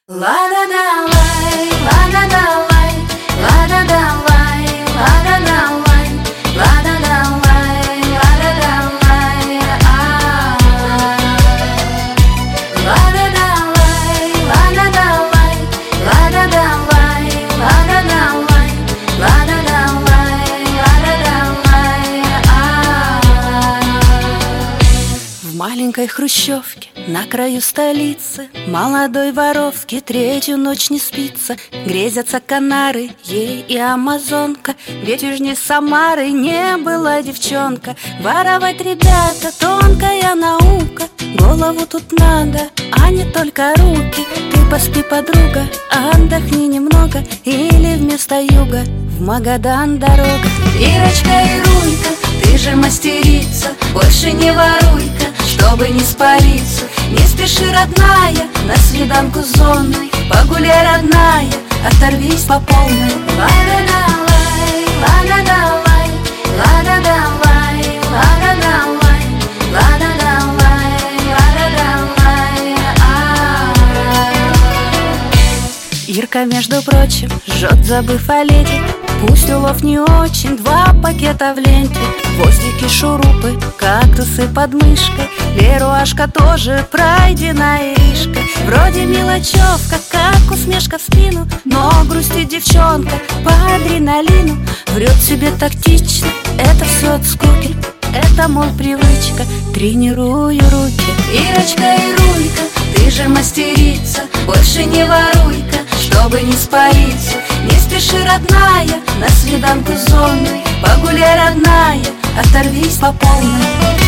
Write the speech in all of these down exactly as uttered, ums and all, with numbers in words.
Лада давай, лада давай, лада давай, лада давай, лада давай, лада давай, а. Лада давай, лада давай, лада давай, лада давай, лада давай, лада давай, а. В маленькой хрущевке на краю столицы молодой воровке третью ночь не спится. Грезятся Канары, ей и амазонка, ведь южнее Самары не была девчонка. Воровать, ребята, тонкая наука, голову тут надо, а не только руки. Ты поспи, подруга, отдохни немного, или вместо юга в Магадан дорога. Ирочка и Руйка, ты же мастерица, больше не воруй-ка, чтобы не спалиться. Не спеши, родная, на свиданку с зоной, погуляй, родная, оторвись по полной. Лада давай, лада давай, лада давай, лада давай, лада давай, лада давай, а. Ирка, между прочим, жжет, забыв о леди. Пусть улов не очень, два пакета в ленте, гвоздики, шурупы, кактусы под мышкой. Леруашка тоже пройденная иришка. Вроде мелочевка, как усмешка в спину, но грустит девчонка по адреналину. Врет себе тактично, это все от скуки, это, мол, привычка, тренирую руки. Ирочка и Руйка, ты же мастерица, больше не воруй-ка, чтобы не спалиться. Не спеши, родная, на свиданку с зоной, погуляй, родная, оторвись по полной.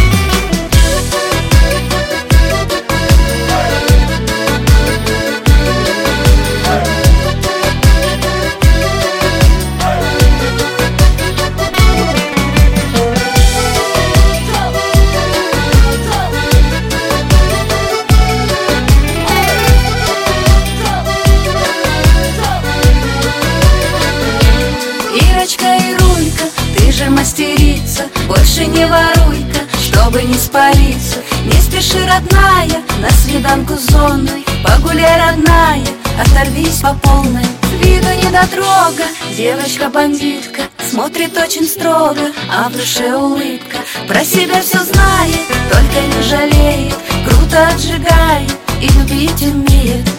Ирочка и Руйка, ты же мастерица, больше не воруй-ка, чтобы не спалиться. Не спеши, родная, на свиданку с зоной, погуляй, родная, оторвись по полной. С виду недотрога, девочка-бандитка, смотрит очень строго, а в душе улыбка. Про себя все знает, только не жалеет, круто отжигает и любить умеет.